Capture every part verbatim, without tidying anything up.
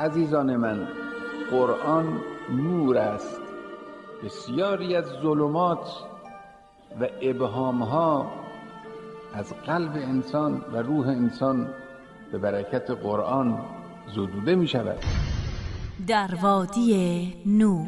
عزیزان من، قرآن نور است. بسیاری از ظلمات و ابهامها از قلب انسان و روح انسان به برکت قرآن زدوده می شود. در وادی نور.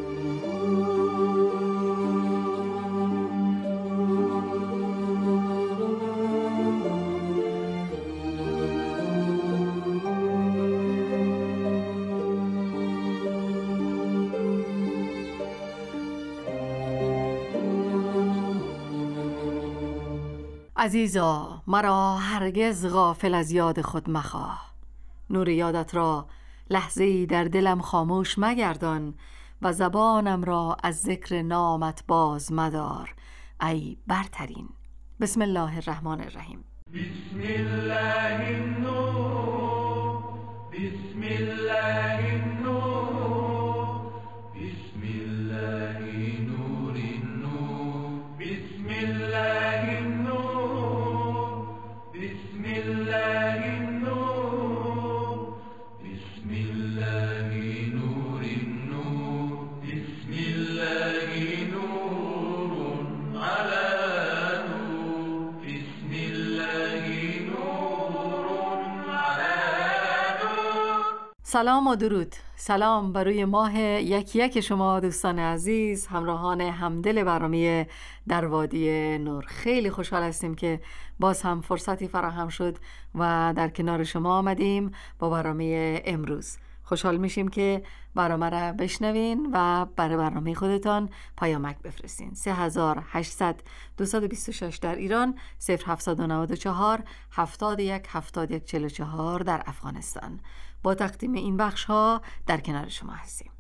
عزیزا، مرا هرگز غافل از یاد خود مخواه. نور یادت را لحظه‌ای در دلم خاموش مگردان و زبانم را از ذکر نامت باز مدار ای برترین. بسم الله الرحمن الرحیم. بسم الله النور، بسم الله النور، بسم الله نور النور، بسم الله النور، بسم الله النور، بسم الله نور النور، بسم الله نور على نور، بسم الله نور على نور. سلام و درود. سلام بر روی ماه یکی یک شما دوستان عزیز، همراهان همدل برنامه در وادی نور. خیلی خوشحال هستیم که باز هم فرصتی فراهم شد و در کنار شما آمدیم با برنامه امروز. خوشحال میشیم که برنامه را بشنوین و برای برنامه خودتان پیامک بفرستین. سه هزار و هشتصد دویست و بیست و شش در ایران، صفر هفتصد و نود و چهار هفتاد و یک هفتاد و یک چهل و چهار در افغانستان. با تقدیم این بخش ها در کنار شما هستیم.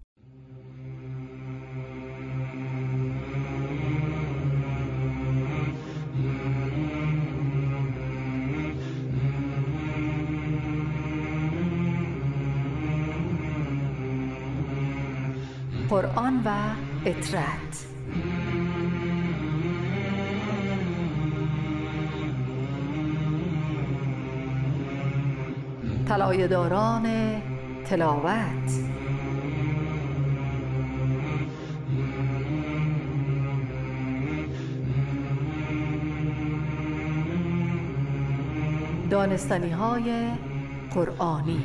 قرآن و اطرت. طلایه‌داران تلاوت. دانستنی‌های قرآنی.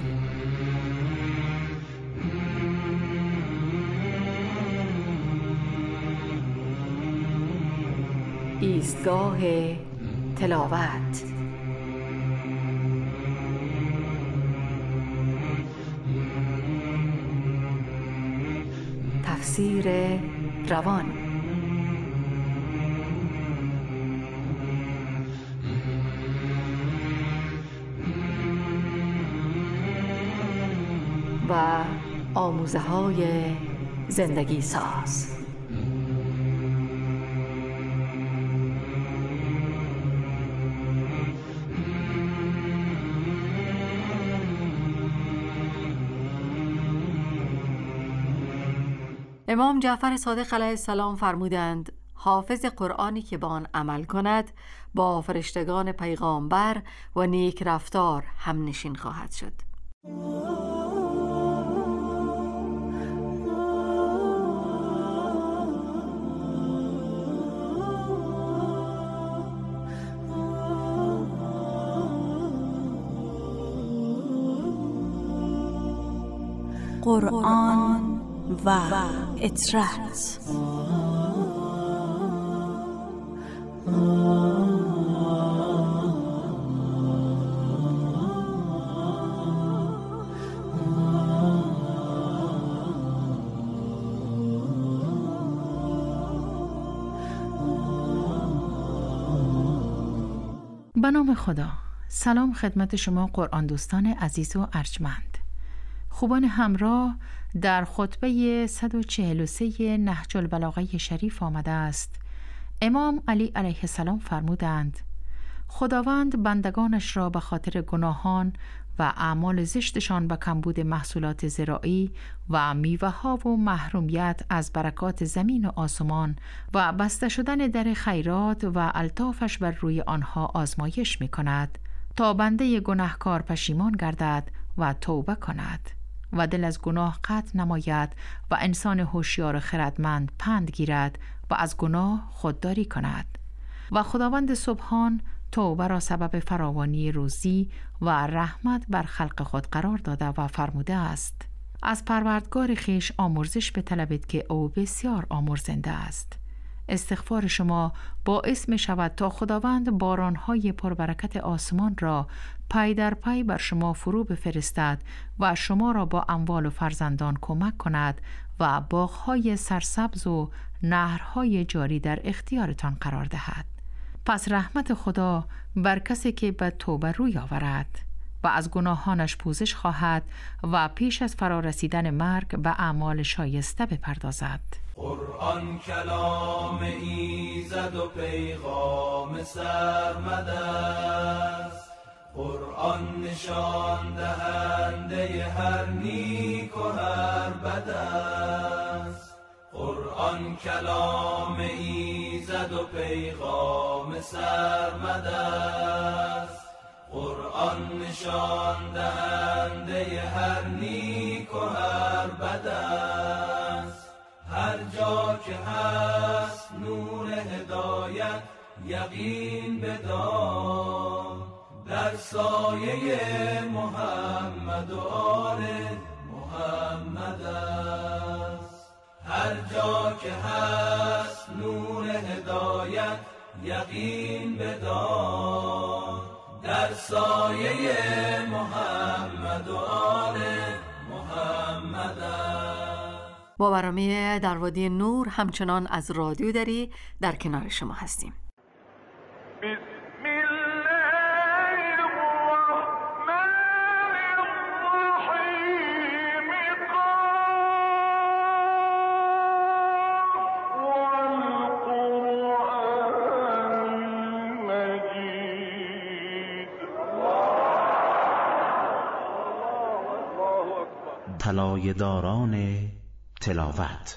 ایستگاه تلاوت. تفسیر روان. و آموزه های زندگی ساز. امام جعفر صادق علیه السلام فرمودند حافظ قرآنی که با آن عمل کند با فرشتگان پیغامبر و نیک رفتار هم نشین خواهد شد. قرآن و اطرت. به نام خدا. سلام خدمت شما قرآن دوستان عزیز و ارجمند. خوبان همراه، در خطبه صد و چهل و سه نهج البلاغه شریف آمده است امام علی علیه السلام فرمودند خداوند بندگانش را به خاطر گناهان و اعمال زشتشان به کمبود محصولات زراعی و میوه ها و محرومیت از برکات زمین و آسمان و بسته شدن در خیرات و الطافش بر روی آنها آزمایش می کند تا بنده گناهکار پشیمان گردد و توبه کند و دل از گناه قطع نماید و انسان هوشیار خردمند پند گیرد و از گناه خودداری کند. و خداوند سبحان توبه را سبب فراوانی روزی و رحمت بر خلق خود قرار داده و فرموده است: از پروردگار خویش آمرزش بطلبید که او بسیار آمرزنده است. استغفار شما باعث می شود تا خداوند بارانهای پربرکت آسمان را پی در پی بر شما فرو بفرستد و شما را با اموال و فرزندان کمک کند و باغهای سرسبز و نهرهای جاری در اختیارتان قرار دهد. پس رحمت خدا بر کسی که به توبه روی آورد و از گناهانش پوزش خواهد و پیش از فرا رسیدن مرگ به اعمال شایسته بپردازد. قرآن کلام ایزد و پیغام سرمد است، قرآن نشان دهنده هر نیک و هر بد است. قرآن کلام ایزد و پیغام سرمد است، قرآن نشان دهنده هر نیک و هر بد است. هر جا که هست نور هدایت یقین بدان، در سایه محمد و آل محمد است. هر جا که هست نور هدایت یقین بدان، در سایه محمد و آل محمد است. با برنامه در وادی نور همچنان از رادیو دری در کنار شما هستیم. طلایه داران تلاوت.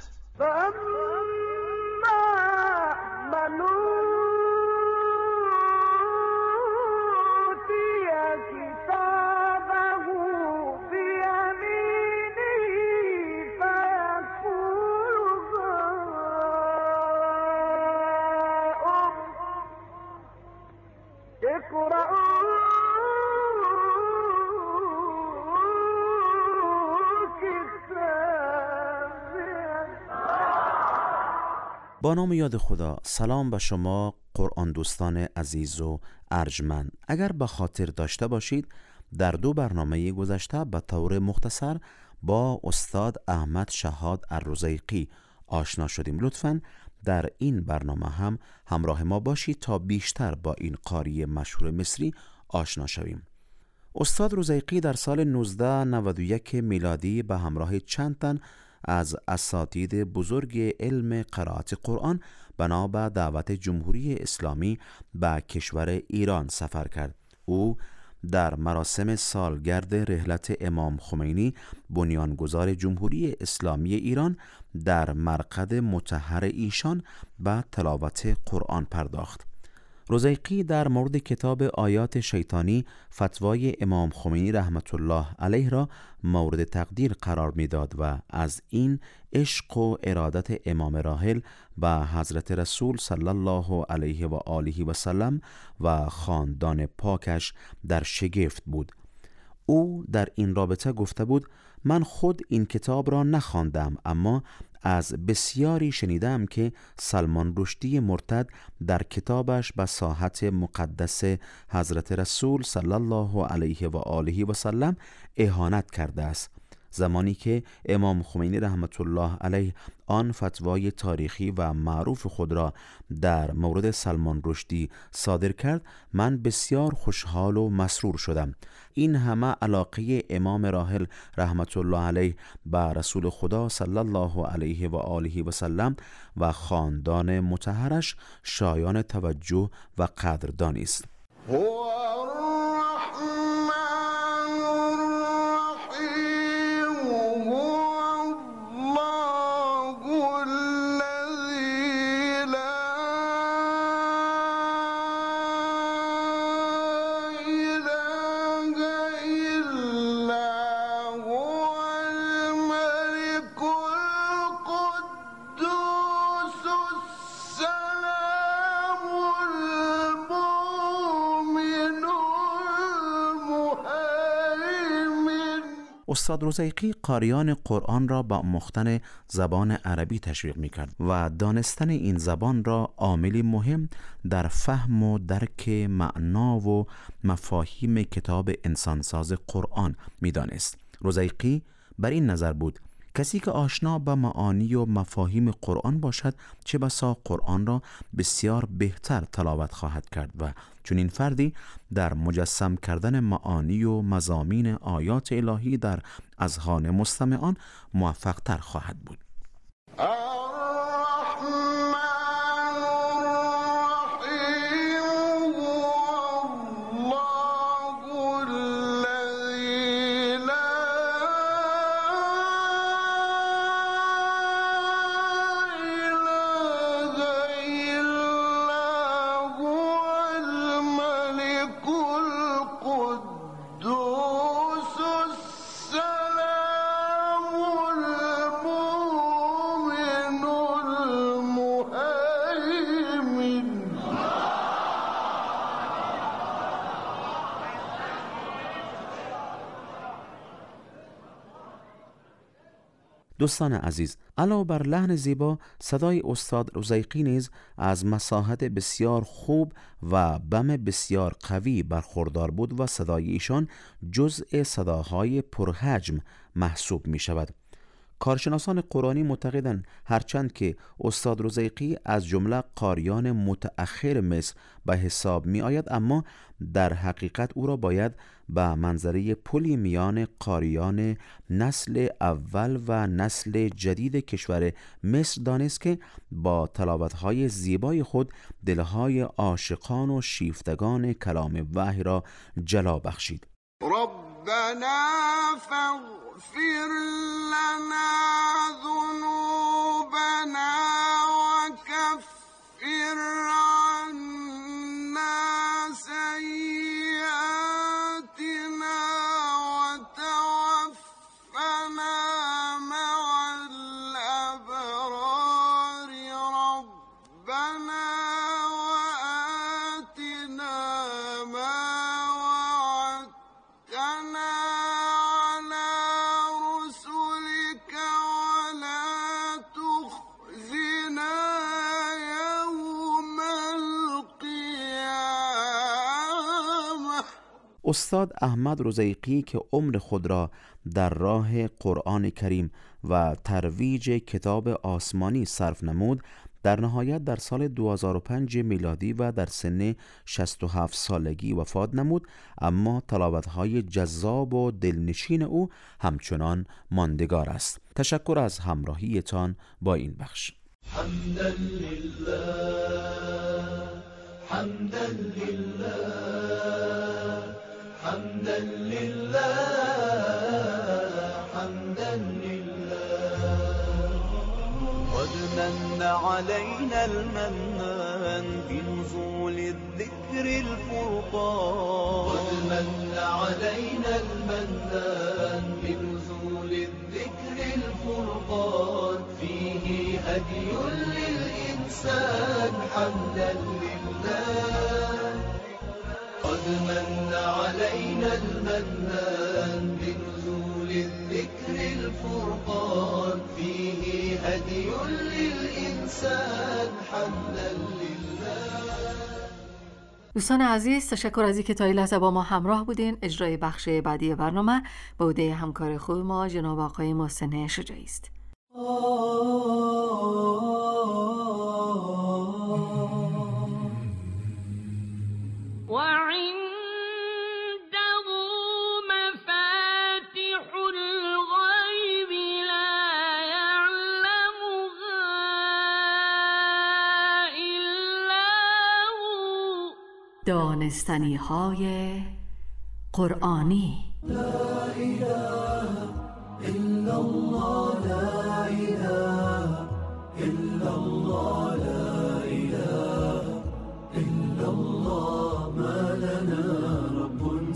با نام یاد خدا. سلام به شما قرآن دوستان عزیز و ارجمند. اگر به خاطر داشته باشید در دو برنامه گذشته به طور مختصر با استاد احمد شهاد الرزیقی آشنا شدیم. لطفاً در این برنامه هم همراه ما باشید تا بیشتر با این قاری مشهور مصری آشنا شویم. استاد رزیقی در سال نوزده نود و یک میلادی به همراه چند تن از اساتید بزرگ علم قرائت قرآن بنا به دعوت جمهوری اسلامی به کشور ایران سفر کرد. او در مراسم سالگرد رحلت امام خمینی بنیانگذار جمهوری اسلامی ایران در مرقد مطهر ایشان به تلاوت قرآن پرداخت. رزیقی در مورد کتاب آیات شیطانی فتوای امام خمینی رحمت الله علیه را مورد تقدیر قرار میداد و از این عشق و ارادت امام راحل به حضرت رسول صلی الله علیه و آله و سلم و خاندان پاکش در شگفت بود. او در این رابطه گفته بود: من خود این کتاب را نخواندم، اما از بسیاری شنیدم که سلمان رشدی مرتد در کتابش به ساحت مقدس حضرت رسول صلی الله علیه و آله و سلم اهانت کرده است. زمانی که امام خمینی رحمت الله علیه آن فتوای تاریخی و معروف خود را در مورد سلمان رشدی صادر کرد، من بسیار خوشحال و مسرور شدم. این همه علاقه امام راحل رحمت الله علیه به رسول خدا صلی الله علیه و آله و سلم و خاندان مطهرش شایان توجه و قدردانی است. استاد رزیقی قاریان قرآن را با آموختن زبان عربی تشویق می‌کرد و دانستن این زبان را عاملی مهم در فهم و درک معنا و مفاهیم کتاب انسانساز قرآن می‌دانست. رزیقی بر این نظر بود کسی که آشنا با معانی و مفاهیم قرآن باشد چه بسا قرآن را بسیار بهتر تلاوت خواهد کرد و چون این فردی در مجسم کردن معانی و مضامین آیات الهی در اذهان مستمعان موفق تر خواهد بود. دوستان عزیز، علاوه بر لحن زیبا، صدای استاد رزیقی نیز از مساحت بسیار خوب و بم بسیار قوی برخوردار بود و صدای ایشان جزء صداهای پرحجم محسوب می شود. کارشناسان قرآنی معتقدند هرچند که استاد رزیقی از جمله قاریان متأخر مصر به حساب می آید، اما در حقیقت او را باید به منظره پلی میان قاریان نسل اول و نسل جدید کشور مصر دانست که با تلاوت‌های زیبای خود دلهای عاشقان و شیفتگان کلام وحی را جلا بخشید. ربنا فاغفر لنا ذنوبنا وكفر عنا سيئاتنا وتوفنا مع الأبرار ربنا وآتنا ما وعدتنا على رسلك ولا تخزنا يوم القيامة. استاد احمد رزیقی که عمر خود را در راه قرآن کریم و ترویج کتاب آسمانی صرف نمود، در نهایت در سال دو هزار و پنج میلادی و در سن شصت و هفت سالگی وفات نمود، اما تلاوت‌های جذاب و دلنشین او همچنان ماندگار است. تشکر از همراهیتان با این بخش. حمدا لله حمدا لله حمدا لله حمدا لله قد من علينا المنان بنزول الذكر الفرقان قد من علينا المنان بنزول الذكر الفرقان فيه هدي للإنسان حمدا لله قد من علينا المنان بنزول الذكر الفرقان فيه هدي للإنسان حمدا لله. دوستان عزیز، تشکر از اینکه تا این لحظه با ما همراه بودین. اجرای بخش بعدی برنامه به عهده همکار خوب ما جناب آقای محسن شجاعی است. دانستنی های قرآنی. لا اله الا الله لا اله الا الله لا اله الا الله ما لنا رب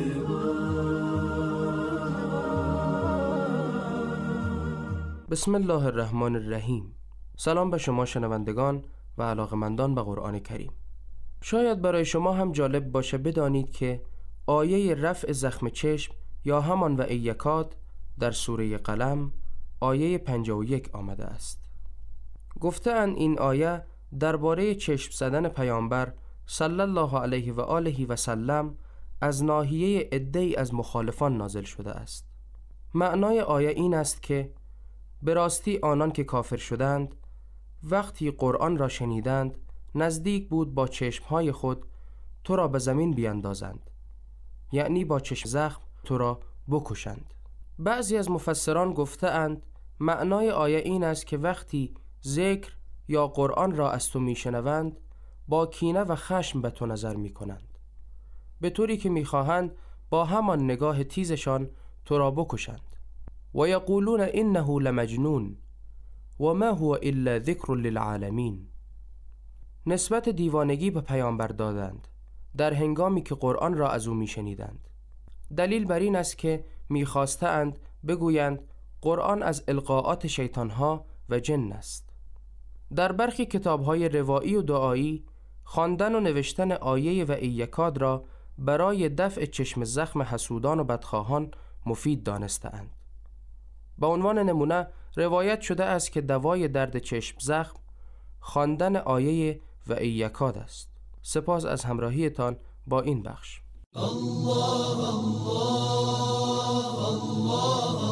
سواه. بسم الله الرحمن الرحیم. سلام به شما شنوندگان و علاقمندان به قرآن کریم. شاید برای شما هم جالب باشه بدانید که آیه رفع زخم چشم یا همان و ایکاد در سوره قلم آیه پنجاه و یک آمده است. گفته‌اند این آیه درباره چشم زدن پیامبر صلی الله علیه و آله و سلم از ناحیه عده‌ای از مخالفان نازل شده است. معنای آیه این است که به راستی آنان که کافر شدند وقتی قرآن را شنیدند نزدیک بود با چشمهای خود تو را به زمین بیندازند، یعنی با چشم زخم تو را بکشند. بعضی از مفسران گفته‌اند معنای آیه این است که وقتی ذکر یا قرآن را از تو میشنوند با کینه و خشم به تو نظر میکنند، به طوری که میخواهند با همان نگاه تیزشان تو را بکشند. و یقولون انه لمجنون و ما هو الا ذکر للعالمین. نسبت دیوانگی به پیامبر دادند در هنگامی که قرآن را از او میشنیدند. دلیل بر این است که میخواستند بگویند قرآن از القاءات شیطانها و جن است. در برخی کتاب‌های روایی و دعایی خواندن و نوشتن آیه و ایکاد را برای دفع چشم زخم حسودان و بدخواهان مفید دانسته‌اند. به عنوان نمونه روایت شده است که دوای درد چشم زخم خواندن آیه و ایکاد است. سپاس از همراهیتان با این بخش. الله الله الله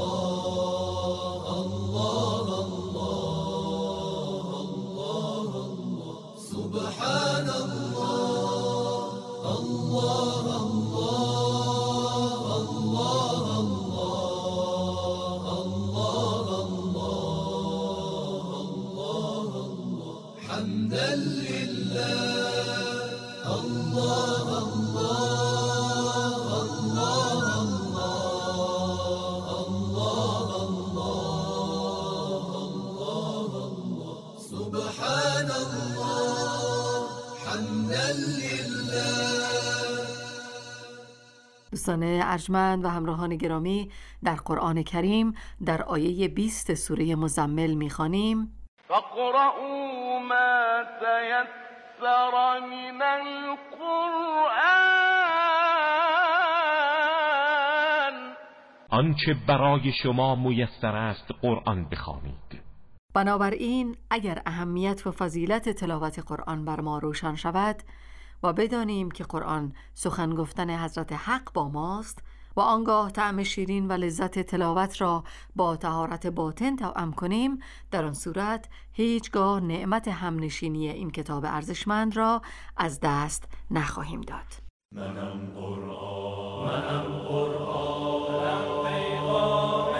الله الله الله سبحان الله الله الله الله الله حمدا لله الله دوستان ارجمند و همراهان گرامی، در قرآن کریم در آیه بیست سوره مزمل می‌خوانیم فاقرؤوا ما تيسر من القرآن، آنچه برای شما میسر است قرآن بخوانید. بنابراین اگر اهمیت و فضیلت تلاوت قرآن بر ما روشن شود و بدانیم که قرآن سخن گفتن حضرت حق با ماست و آنگاه طعم شیرین و لذت تلاوت را با طهارت باطن توأم کنیم، در آن صورت هیچگاه نعمت همنشینی این کتاب ارزشمند را از دست نخواهیم داد. منم قرآن منم قرآن منم پیغام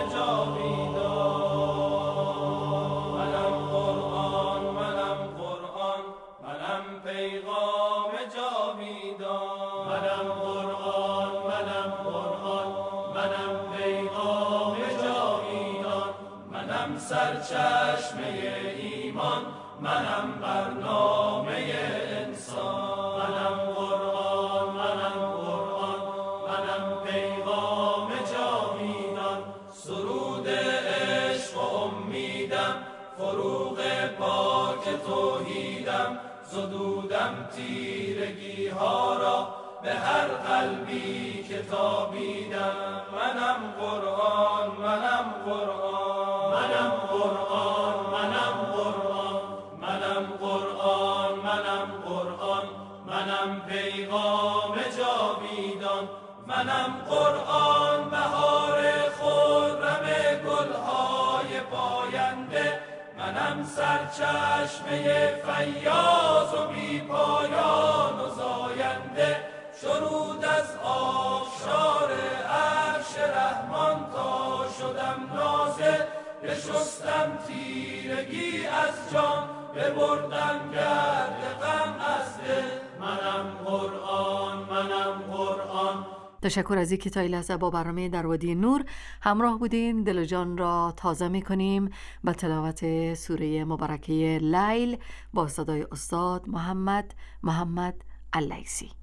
جاویدان، منم قرآن منم قرآن منم پیغام جاویدان، منم قرآن منم قرآن منم پیغام جاویدان، منم سرچشمه ایمان منم برنامه انسان، منم قرآن منم قرآن منم پیغام جاویدان، سرود عشق و امیدم فروغ پاک توحیدم، زدودم تیرگی ها را به هر قلبی که تابیدم، منم قرآن منم قرآن منم قرآن منم قرآن منم قرآن منم قرآن منم پیغام جاویدان، منم قرآن بهار خرم گلهای پاینده، منم سرچشمه فیاض و بی پایان و زاینده، شرود از آبشار عرش رحمان تا شدم نازل، بشستم تیرگی از جان ببردم گرد غم از دل، منم قرآن منم قرآن. تشکر از اینکه تا این لحظه با برنامه در وادی نور همراه بودین. دل و جان را تازه می کنیم با تلاوت سوره مبارکه لیل با صدای استاد محمد محمد اللیثی.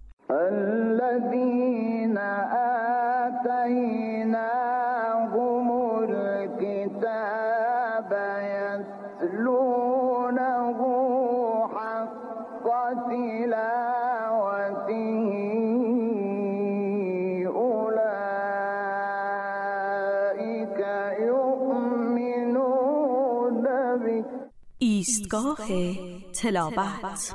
الذين آتيناهم الكتاب يتلونه حق تلاوته أولئك ایستگاه تلاوت.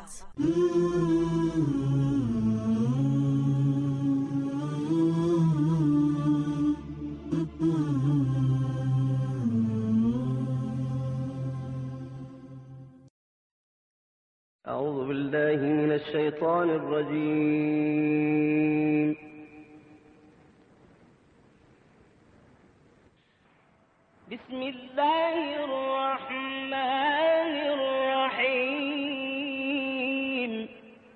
أعوذ بالله من الشيطان الرجيم. بسم الله الرحمن الرحيم.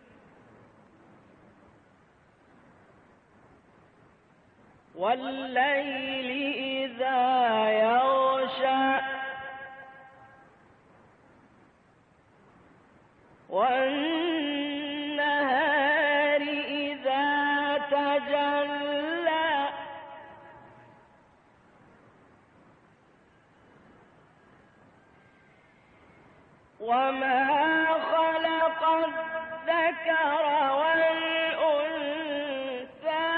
والليل إذا يغشى والنهار إذا تجلى وما خلق الذكر والأنثى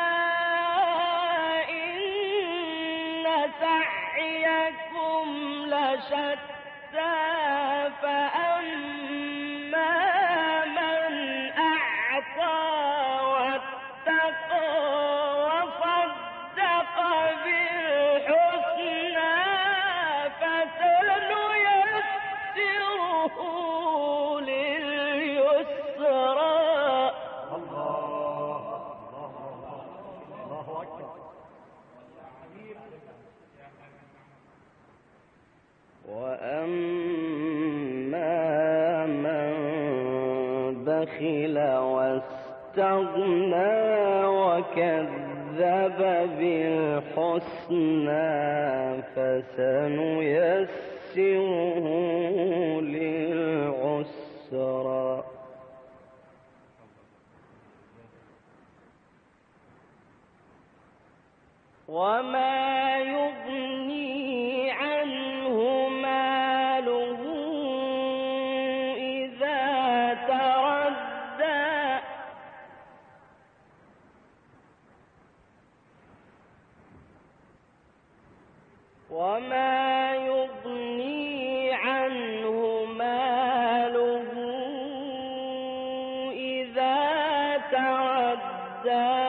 إن سعيكم لشتى فأما من أعطى واتقى وصدق بالحسنى فسنيسره لليسرى. الله الله أكبر. وأما من بخل واستغنى وكذب بالحسنى فسنيسره للعسرى. وما يغني عنه ماله إذا تردى وما يغني عنه ماله إذا تردى.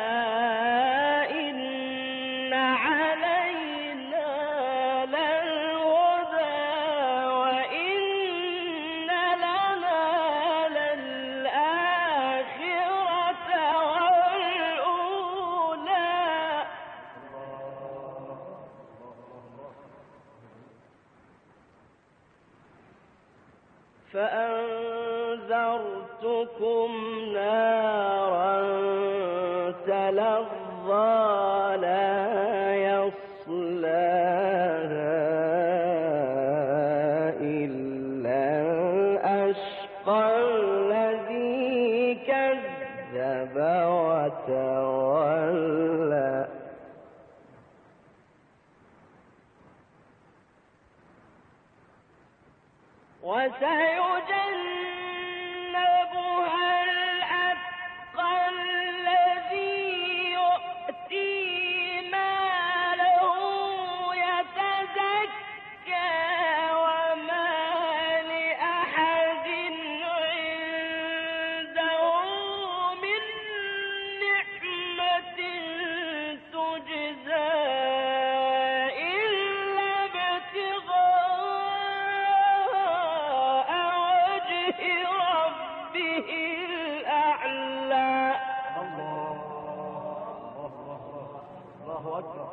فأنذرتكم نارا تلظى لا يصلاها إلا الأشقى الذي كذب وتولى. وسيجنبها الأتقى الذي يؤتي ماله يتزكى وما لأحد عنده من نعمة تجزى إلا ابتغاء وجه ربه الأعلى. الله الله أكبر.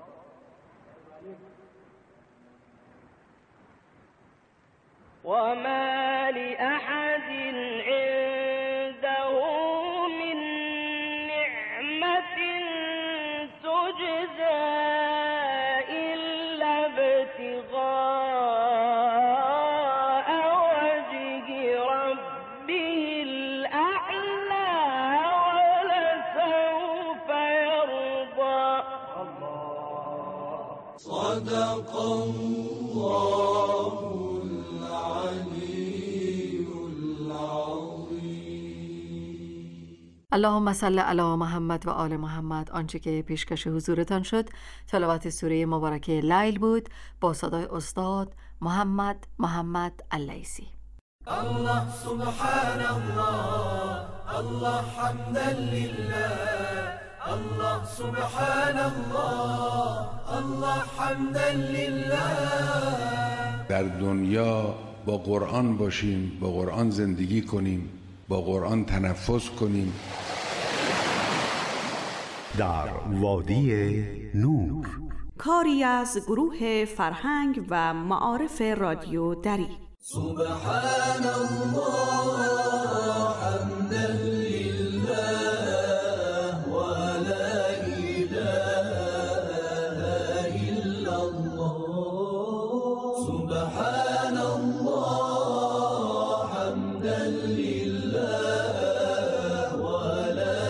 وما لأحد عنده من نعمة تجزى إلا ابتغاء وجه ربه الأعلى ولسوف يرضى. صدق الله العلي العظيم. اللهم صل علی محمد و آل محمد. آنچه که پیشکش حضورتان شد تلاوت سوره مبارکه لیل بود با صدای استاد محمد محمد اللیثی. الله سبحان الله، الله حمدا لله، الله سبحان الله، الله حمدا لله. در دنیا با قرآن باشیم، با قرآن زندگی کنیم، با قرآن تنفس کنیم. در وادی نور، کاری از گروه فرهنگ و معارف رادیو دری. سبحان الله حمدا لله و لا اله الا الله. سبحان الله حمدا لله و لا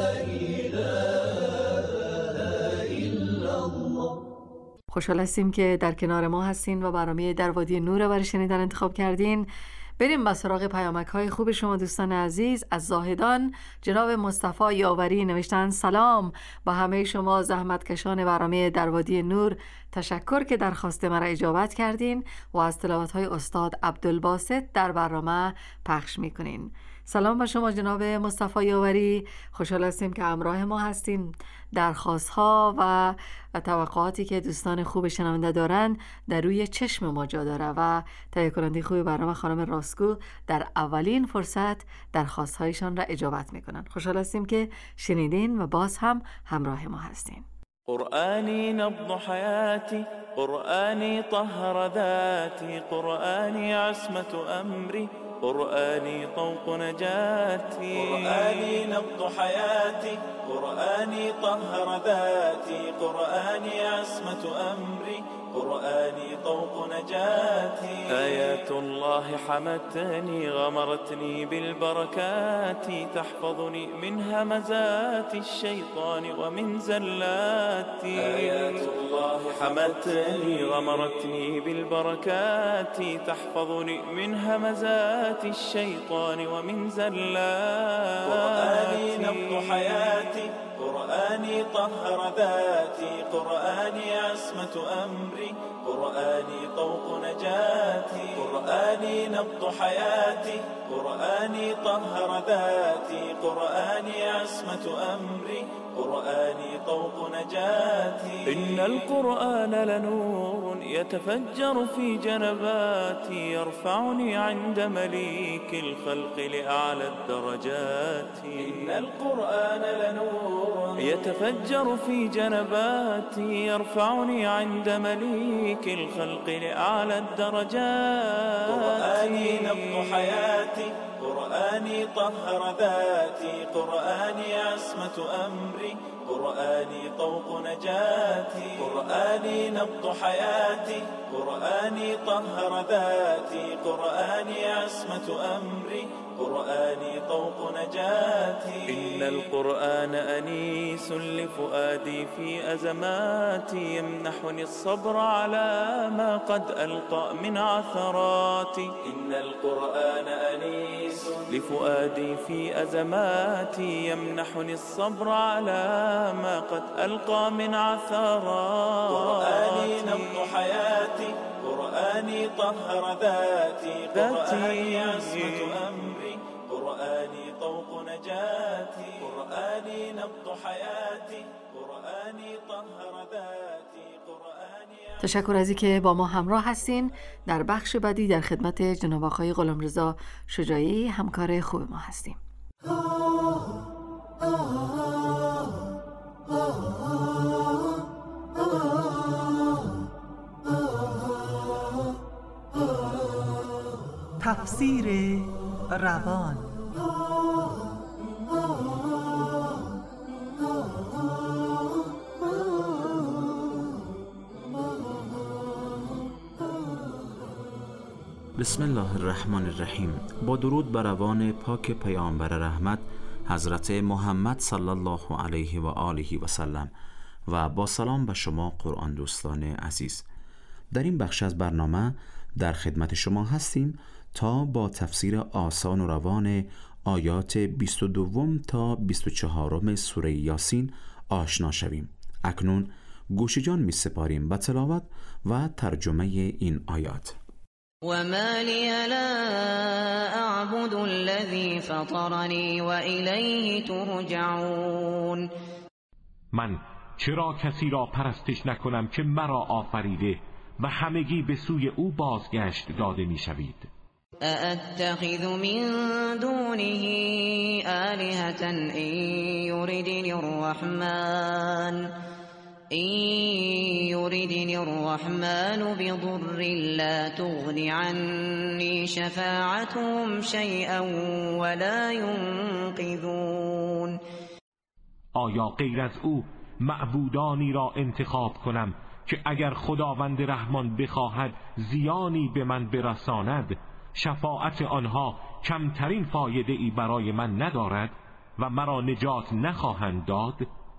اله الا الله. خوشحال هستیم که در کنار ما هستین و برنامه در وادی نور برای شنیدن انتخاب کردین. بریم به سراغ پیامک های خوب شما دوستان عزیز. از زاهدان جناب مصطفی یاوری نوشتن سلام با همه شما زحمتکشان برنامه در وادی نور، تشکر که درخواست مرا اجابت کردین و از تلاوت های استاد عبدالباسط در برنامه پخش میکنین. سلام به شما جناب مصطفی یاوری، خوشحال هستیم که همراه ما هستین. درخواست ها و توقعاتی که دوستان خوب شنونده دارن در روی چشم ما جا داره و تهیه کننده خوب برنامه خانم راستگو در اولین فرصت درخواست هایشان را اجابت میکنن. خوشحال هستیم که شنیدین و باز هم همراه ما هستین. قرآني نبض حياتي، قرآني طهر ذاتي، قرآني عصمة أمري، قرآني طوق نجاتي. قرآني نبض حياتي، قرآني طهر ذاتي، قرآني عصمة أمري، قرآني طوق نجاتي. آيات الله حمتني غمرتني بالبركات، تحفظني من همزات الشيطان ومن زلاتي. آيات الله حمتني غمرتني بالبركات، تحفظني من همزات الشيطان ومن زلاتي. قرآني نبض حياتي، قرآني طهر ذاتي، قرآني عصمة أمري، قرآني طوق نجاتي. قرآني نبض حياتي، قرآني طهر ذاتي، قرآني عصمة أمري، قرآني طوق نجاتي. إن القرآن لنور يتفجر في جنباتي، يرفعني عند مليك الخلق لأعلى الدرجات. إن القرآن لنور يتفجر في جنباتي، يرفعني عند مليك الخلق لأعلى الدرجات. قرآني نبض حياتي، قرآني طهر ذاتي، قرآني عصمة أمري، قرآني طوق نجاتي. قرآني نبض حياتي، قرآني طهر ذاتي، قرآني عصمة أمري، قرآني طوق نجاتي. إن القرآن أنيس لفؤادي في أزماتي، يمنحني الصبر على ما قد ألقى من عثراتي. إن القرآن أنيس لفؤادي في أزماتي، يمنحني الصبر على ما قد ألقى من عثراتي. قرآني نبض حياتي، قرآني طهر ذاتي، قرآني عصمة أمري، قرآني طوق نجاتي. قرآني نبض حياتي، قرآني طهر ذاتي، قرآني. تشکر از اینکه با ما همراه هستین. در بخش بعدی در خدمت جناب آقای غلامرضا شجاعی همکار خوب ما هستیم. تفسیر روان. بسم الله الرحمن الرحیم. با درود بر روان پاک پیامبر رحمت حضرت محمد صلی الله علیه و آله و سلم و با سلام به شما قرآن دوستان عزیز. در این بخش از برنامه در خدمت شما هستیم تا با تفسیر آسان و روان آیات بیست و دو تا بیست و چهار سوره یاسین آشنا شویم. اکنون گوش جان می سپاریم به تلاوت و ترجمه این آیات. وما لي لا أعبد الذي فطرني وإليه ترجعون. من چرا کسی را پرستش نکنم که مرا آفریده و همگی به سوی او بازگشت داده می شوید؟ أأتخذ من دونه آلهة إن يردني الرحمن إن يردني الرحمن بضر لا تغن عني شفاعتهم شيئا ولا ينقذون. آیا غیر از او معبودانی را انتخاب کنم که اگر خداوند رحمان بخواهد زیانی به من برساند شفاعت آنها کمترین فایده ای برای من ندارد و مرا نجات نخواهند داد؟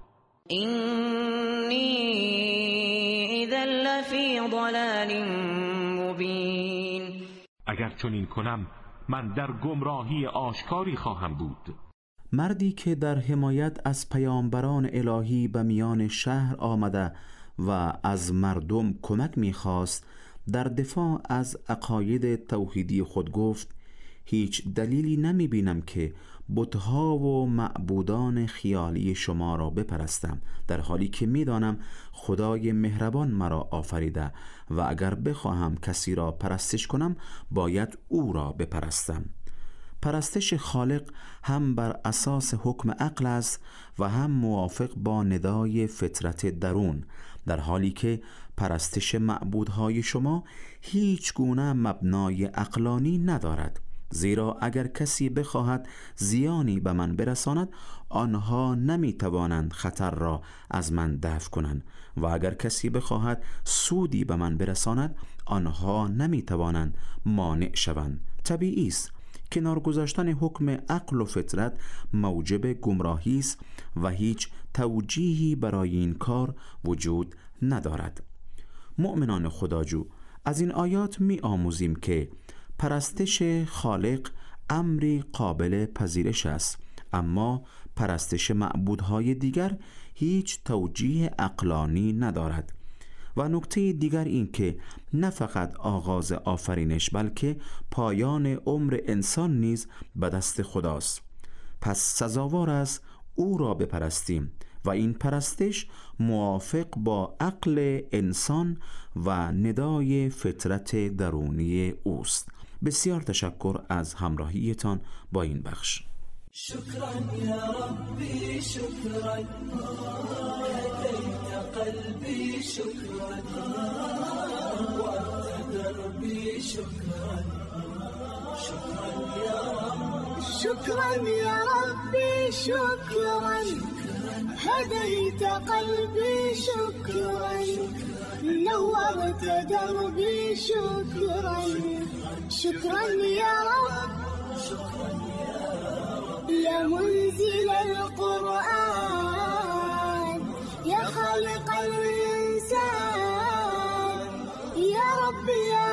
اینی اذا لفی ضلال مبین. اگر چنین کنم من در گمراهی آشکاری خواهم بود. مردی که در حمایت از پیامبران الهی به میان شهر آمده و از مردم کمک می‌خواست در دفاع از عقاید توحیدی خود گفت هیچ دلیلی نمی بینم که بت‌ها و معبودان خیالی شما را بپرستم، در حالی که می دانم خدای مهربان مرا آفریده و اگر بخواهم کسی را پرستش کنم باید او را بپرستم. پرستش خالق هم بر اساس حکم عقل است و هم موافق با ندای فطرت درون، در حالی که پرستش معبودهای شما هیچ گونه مبنای عقلانی ندارد، زیرا اگر کسی بخواهد زیانی به من برساند آنها نمی توانند خطر را از من دفع کنند و اگر کسی بخواهد سودی به من برساند آنها نمی توانند مانع شوند. طبیعی است کنار گذاشتن حکم عقل و فطرت موجب گمراهی است و هیچ توجیهی برای این کار وجود ندارد. مؤمنان خداجو، از این آیات می آموزیم که پرستش خالق امری قابل پذیرش است، اما پرستش معبودهای دیگر هیچ توجیه عقلانی ندارد. و نکته دیگر این که نه فقط آغاز آفرینش بلکه پایان عمر انسان نیز به دست خداست، پس سزاوار است او را بپرستیم و این پرستش موافق با عقل انسان و ندای فطرت درونی اوست. بسیار تشکر از همراهیتان با این بخش. شكرا يا ربي شكرا هديت قلبي شكرا وأنت دربي شكرا شكرا يا رب شكرا يا ربي شكرا هديت قلبي شكرا نورت دربي شكرا شكرا يا رب شكرا يا منزل القرآن يا خالق الإنسان يا رب يا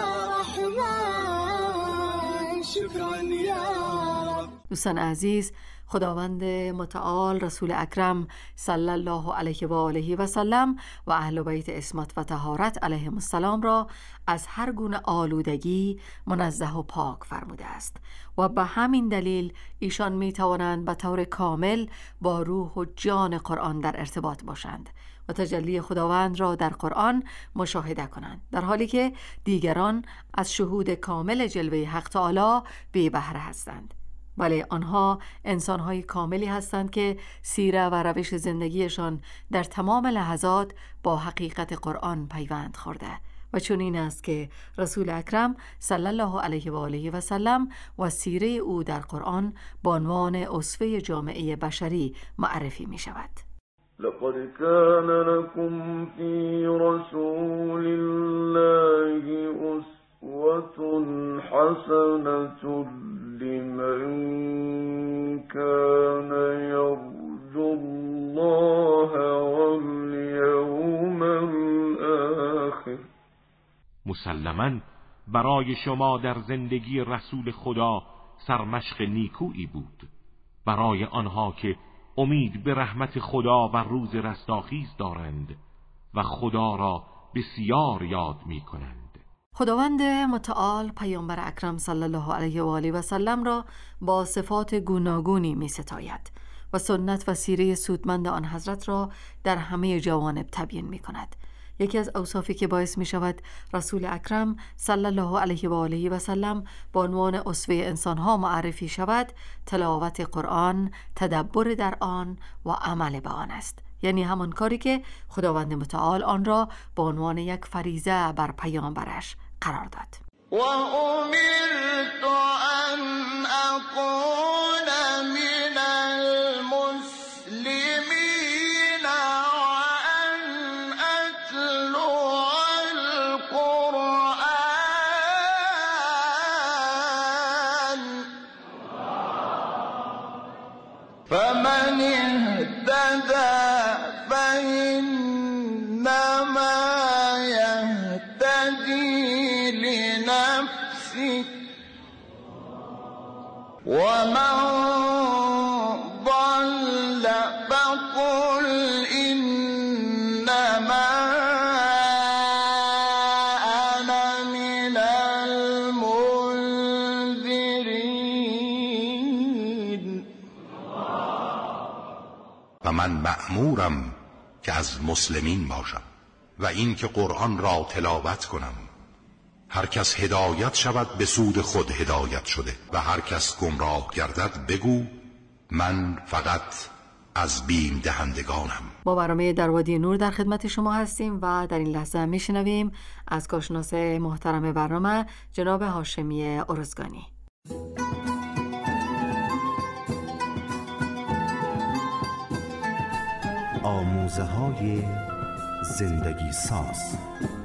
رحمن شكرا يا رب. دوستان عزیز، خداوند متعال رسول اکرم صلی الله علیه و آله و سلم و اهل بیت عصمت و طهارت علیهم السلام را از هر گونه آلودگی منزه و پاک فرموده است و به همین دلیل ایشان می توانند به طور کامل با روح و جان قرآن در ارتباط باشند و تجلی خداوند را در قرآن مشاهده کنند، در حالی که دیگران از شهود کامل جلوه حق تعالی بی بهره هستند. بله، آنها انسان‌های کاملی هستند که سیره و روش زندگیشان در تمام لحظات با حقیقت قرآن پیوند خورده و چنین است که رسول اکرم صلی الله علیه و آله و سلم و سیره او در قرآن با عنوان اسوه جامعه بشری معرفی می شود. لقد كان لكم في رسول الله أسوة حسنة لمن كان يرجو الله واليوم الآخر. مسلماً برای شما در زندگی رسول خدا سرمشق نیکویی بود، برای آنها که امید به رحمت خدا و روز رستاخیز دارند و خدا را بسیار یاد می کنند. خداوند متعال پیامبر اکرم صلی الله علیه و آله و سلم را با صفات گوناگونی می ستاید و سنت و سیره سودمند آن حضرت را در همه جوانب تبیین می کند. یکی از اوصافی که باعث می شود رسول اکرم صلی الله علیه و آله و سلم با عنوان اسوه انسانها معرفی شود، تلاوت قرآن، تدبر در آن و عمل به آن است. یعنی همان کاری که خداوند متعال آن را با عنوان یک فریضه بر پیامبرش قرار داد. و امرت ان اكون من المسلمین و ان اتلو القرآن فمن اهتدى فإنما يهتدي لنفسه ومن ضل فقل إنما أنا من المنذرين. و من مأمورم که از مسلمین باشم و این که قرآن را تلاوت کنم. هر کس هدایت شود به سود خود هدایت شده و هر کس گمراه گردد بگو من فقط از بیم دهندگانم. با برنامه در وادی نور در خدمت شما هستیم و در این لحظه میشنویم از کارشناس محترم برنامه جناب هاشمی ارزگانی. آموزه های زندگی ساز.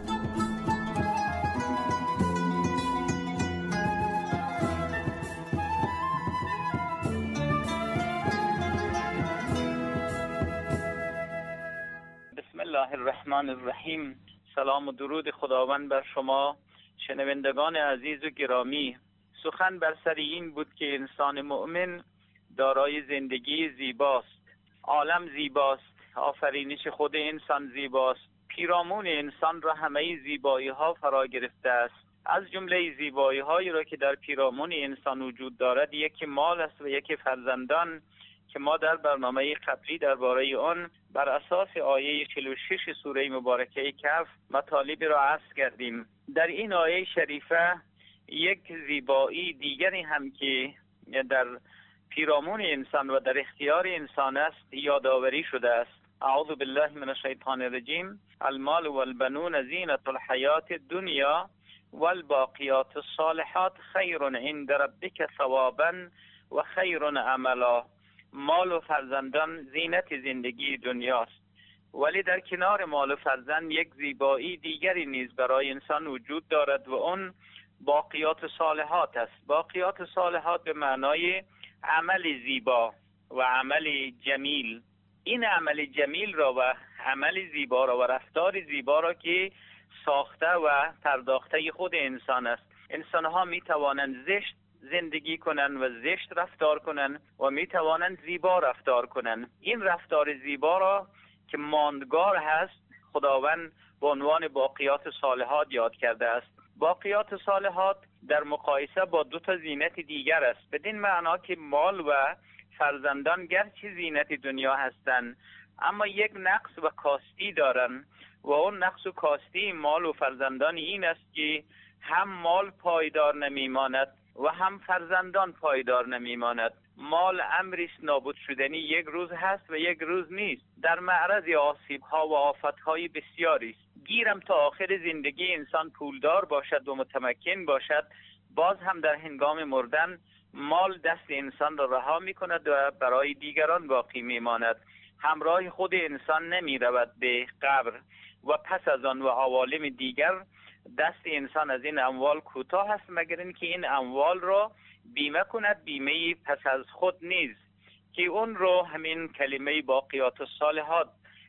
بسم الله الرحمن الرحیم. سلام و درود خداوند بر شما شنوندگان عزیز و گرامی. سخن بر سر این بود که انسان مؤمن دارای زندگی زیباست. عالم زیباست، آفرینش خود انسان زیباست، پیرامون انسان را همه زیبایی ها فرا گرفته است. از جمله زیبایی هایی را که در پیرامون انسان وجود دارد یکی مال است و یکی فرزندان که ما در برنامه قبلی درباره آن بر اساس آیه چهل و شش سوره مبارکه کهف مطالب را عرض کردیم. در این آیه شریفه یک زیبایی دیگری هم که در پیرامون انسان و در اختیار انسان است یادآوری شده است. اعوذ بالله من الشیطان الرجیم. المال والبنون زینة الحیات الدنیا والباقیات الصالحات خیر عند ربک ثوابا و خیر عملا. مال و فرزندان زینت زندگی دنیاست، ولی در کنار مال و فرزند یک زیبایی دیگری نیز برای انسان وجود دارد و اون باقیات صالحات است. باقیات صالحات به معنای عمل زیبا و عمل جمیل. این عمل جمیل را و عمل زیبا را و رفتار زیبا را که ساخته و پرداخته خود انسان است. انسان ها می توانند زشت زندگی کنند و زشت رفتار کنند و می توانند زیبا رفتار کنند. این رفتار زیبا را که ماندگار هست خداوند به عنوان باقیات صالحات یاد کرده است. باقیات صالحات در مقایسه با دو تا زینت دیگر است، بدین معنا که مال و فرزندان گرچه زینت دنیا هستند اما یک نقص و کاستی دارند و اون نقص و کاستی مال و فرزندان این است که هم مال پایدار نمیماند و هم فرزندان پایدار نمیماند. مال امری است نابود شدنی، یک روز هست و یک روز نیست، در معرض آسیب‌ها و آفت‌های بسیاری است. گیرم تا آخر زندگی انسان پولدار باشد و متمکن باشد، باز هم در هنگام مردن مال دست انسان را رها می‌کند و برای دیگران باقی می‌ماند. همراه خود انسان نمی‌رود به قبر و پس از آن و عوالم دیگر دست انسان از این اموال کوتاه است، مگر اینکه این اموال را بیمه کند، بیمه پس از خود نیز، که اون رو همین کلمه باقیات الصالحات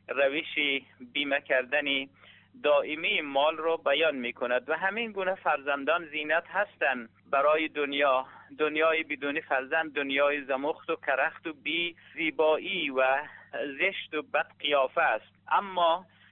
روش بیمه کردن دائمی مال رو بیان می کند. و همین گونه فرزندان زینت هستند برای دنیا. دنیای بدون فرزند دنیای زمخت و کرخت و بی زیبایی و زشت و بد قیافه است. اما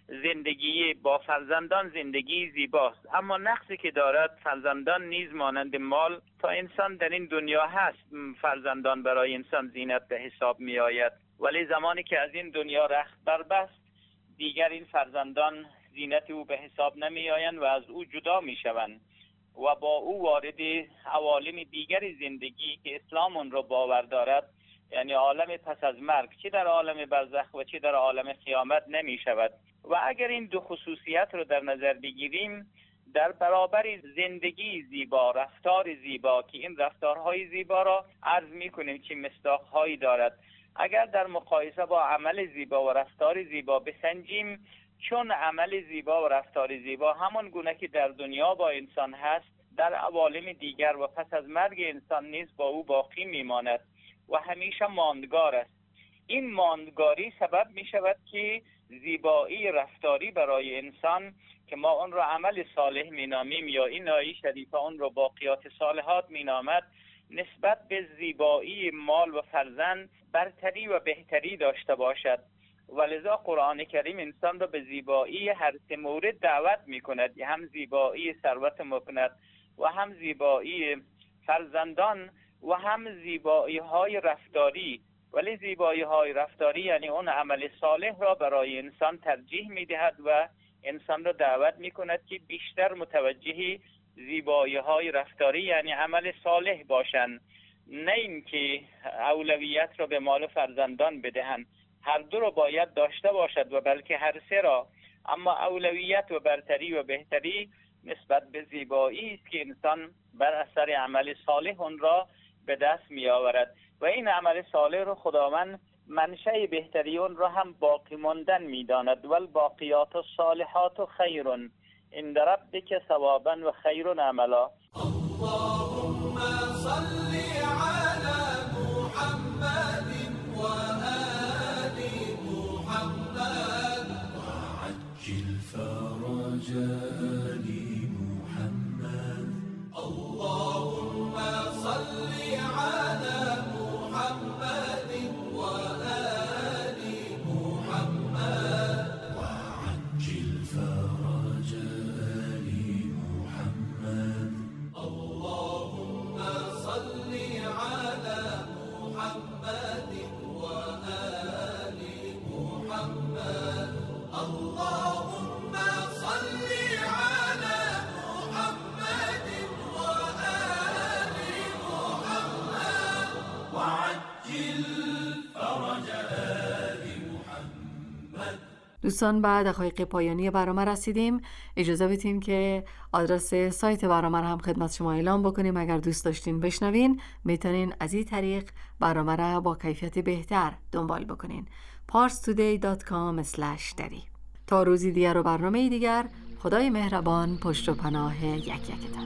زندگی با فرزندان زندگی زیباست، اما نقصی که دارد فرزندان نیز مانند مال تا انسان در این دنیا هست فرزندان برای انسان زینت به حساب می آید، ولی زمانی که از این دنیا رخت بربست دیگر این فرزندان زینت او به حساب نمی آیند و از او جدا می شوند و با او وارد عوالم دیگری زندگی که اسلام اون را باور دارد، یعنی عالم پس از مرگ، چه در عالم برزخ و چه در عالم قیامت نمی شود. و اگر این دو خصوصیت رو در نظر بگیریم، در برابر زندگی زیبا، رفتار زیبا که این رفتارهای زیبا را عرض می کنیم چه مصداقهایی دارد، اگر در مقایسه با عمل زیبا و رفتار زیبا بسنجیم، چون عمل زیبا و رفتار زیبا همان گونه که در دنیا با انسان هست در عوالم دیگر و پس از مرگ انسان نیز با او باقی میماند و همیشه ماندگار است. این ماندگاری سبب می شود که زیبایی رفتاری برای انسان که ما اون را عمل صالح می نامیم یا این آیه شریفه اون را باقیات صالحات می نامد، نسبت به زیبایی مال و فرزند برتری و بهتری داشته باشد. ولذا قرآن کریم انسان را به زیبایی هر سه مورد دعوت می کند، هم زیبایی ثروت مکند و هم زیبایی فرزندان و هم زیبایی های رفتاری. ولی زیبایی های رفتاری یعنی اون عمل صالح را برای انسان ترجیح می دهد و انسان را دعوت می کند که بیشتر متوجه زیبایی های رفتاری یعنی عمل صالح باشند، نه اینکه اولویت را به مال و فرزندان بدهند. هر دو را باید داشته باشد و بلکه هر سه را، اما اولویت و برتری و بهتری نسبت به زیبایی است که انسان بر اثر عمل صالح اون را به دست می آورد و این عمل صالح رو خداوند منشأ بهتری اون را هم باقی ماندن می داند. والباقیات الصالحات خیر عند ربک ثوابا و خیر عملا. اللهم صل على محمد و آل محمد وعجل فرج آل محمد. اللهم صل على محمد و آل محمد وعجل فرج آل محمد. اللهم صل على محمد و آل محمد. اللهم صل على محمد و آل محمد وعجل فرج آل محمد. دوستان به دقایق پایانی برنامه رسیدیم. اجازه بدین که آدرس سایت برنامه را هم خدمت شما اعلام بکنیم. اگر دوست داشتین بشنوین میتونین از این طریق برنامه را با کیفیت بهتر دنبال بکنین. پارس تودی دات کام اسلش دری. تا روزی دیگر و برنامه دیگر، خدای مهربان پشت و پناه یک یکتان.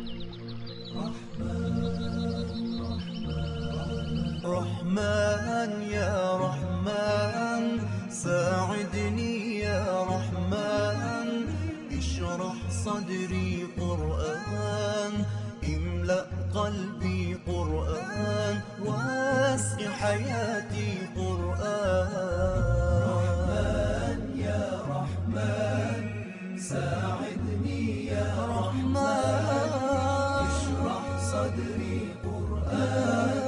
رحمن يا رحمن ساعدني يا رحمن اشرح صدري قرآن املأ قلبي قرآن واسع حياتي قرآن. رحمن يا رحمن ساعدني يا رحمن اشرح صدري قرآن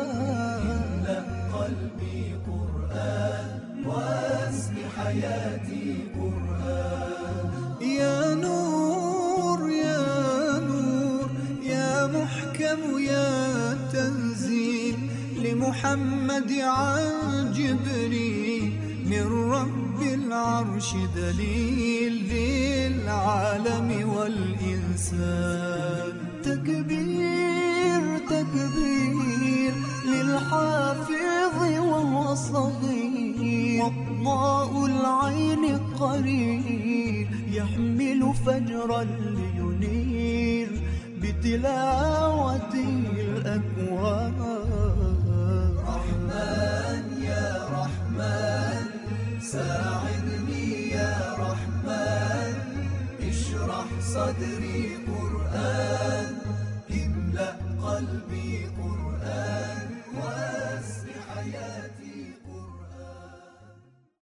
حياتي قرآن. يا نور يا نور يا محكم يا تنزيل لمحمد عن جبريل من رب العرش دليل للعالم والإنسان. تكبير تكبير للحافظ وهو صغير وضاء العين قرير يحمل فجرا لينير بتلاوته الأكوان. رحمن يا رحمن ساعدني يا رحمن اشرح صدري قرآن